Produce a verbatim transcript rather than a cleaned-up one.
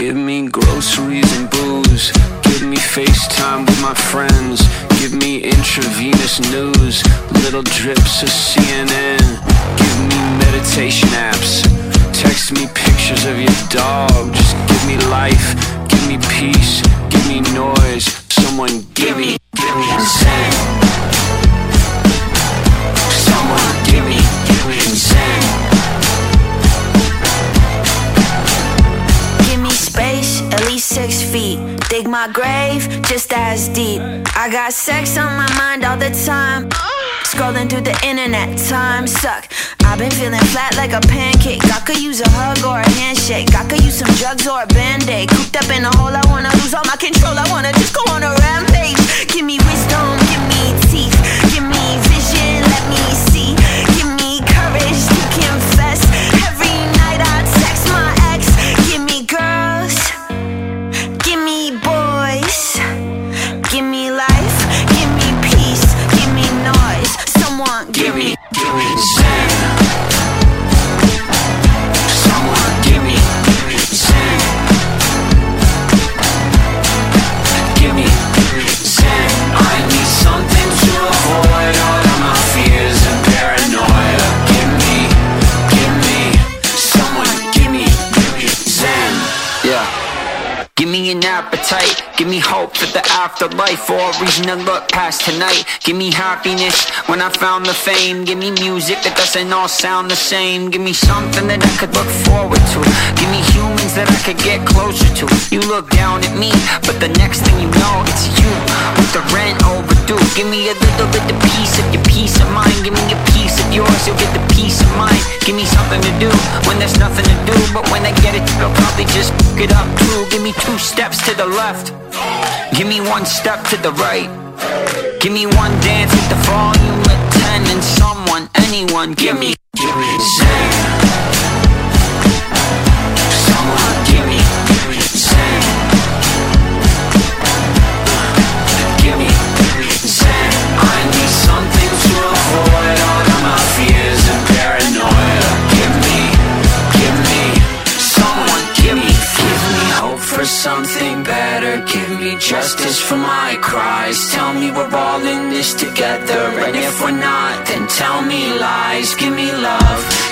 Give me groceries and booze. Give me FaceTime with my friends. Give me intravenous news. Little drips of C N N. Give me meditation apps. Text me pictures of your dog. Just give me life. Give me peace. Give me noise. Someone give me, give me zen. Someone give me, give me zen. Give me space, at least six feet. Dig my grave, just as deep. I got sex on my mind all the time. Scrolling through the internet, time suck. I've been feeling flat like a pancake. I could use a hug or a handshake. I could use some drugs or a band-aid. Cooped up in a hole, I wanna lose all my control. I wanna just go on a rampage. Give me wisdom, give me teeth. Give me vision, let me see. Give me courage to confess. Every night I text my ex. Give me girls, give me boys. Give me life, give me peace. Give me noise, someone give me, give me zen. Someone give me, give me zen. Give me, give me zen. I need something to avoid all of my fears and paranoia. Give me, give me, someone give me, give me zen. Yeah. Give me an appetite, give me hope for the afterlife, or a reason to look past tonight. Give me happiness when I found the fame. Give me music that doesn't all sound the same. Give me something that I could look forward to. Give me humans that I could get closer to. You look down at me, but the next thing you know, it's you with the rent overdue. Give me a little bit of piece of your peace of mind. Give me a piece of yours, you'll get the peace of mind. Give me something to do when there's nothing to do, but when I get it, I'll probably just f*** it up too. Give me two steps to the left. Give me one step to the right. Give me one dance with the volume at ten. And someone, anyone, give me, give me zen. Someone give me, give me zen. Give me, give me zen. I need something to avoid all of my fears and paranoia. Give me, give me, someone give me, give me hope for something better. Give me justice for my cries. Tell me we're all in this together, and if we're not, then tell me lies. Give me love.